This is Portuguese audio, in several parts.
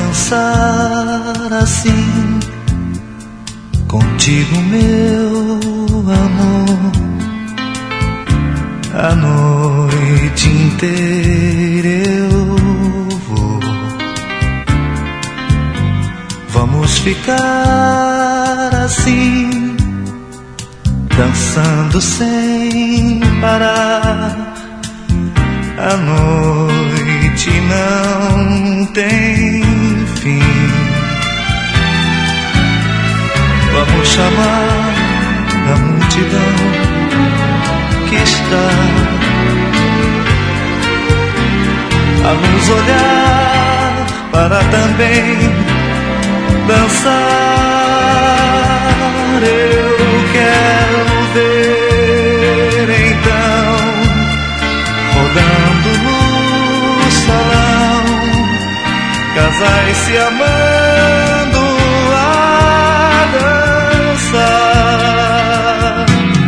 dançar assim contigo, meu amor, a noite inteira eu vou. Vamos ficar assim, dançando sem parar. A noite não tem fim. Vamos chamar a multidão que está a nos olhar para também dançar. Eu quero ver então, rodando no salão, casais se amando a dançar.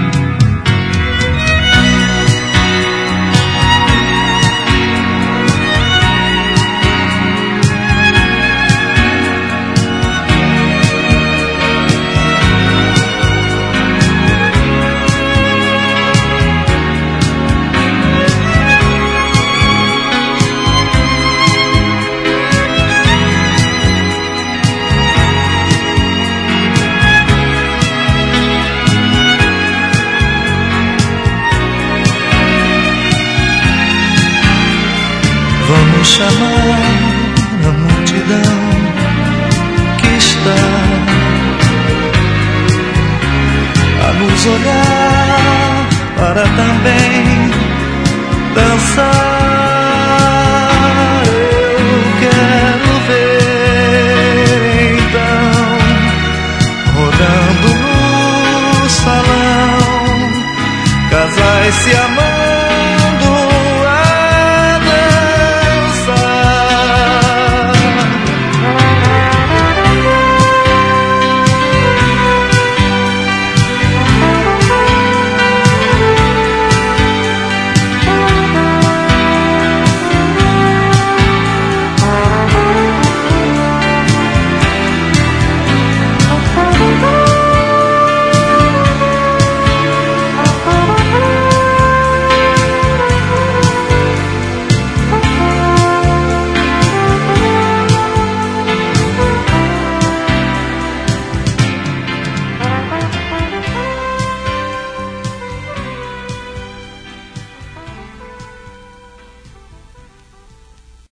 Vamos chamar a multidão que está a nos olhar para também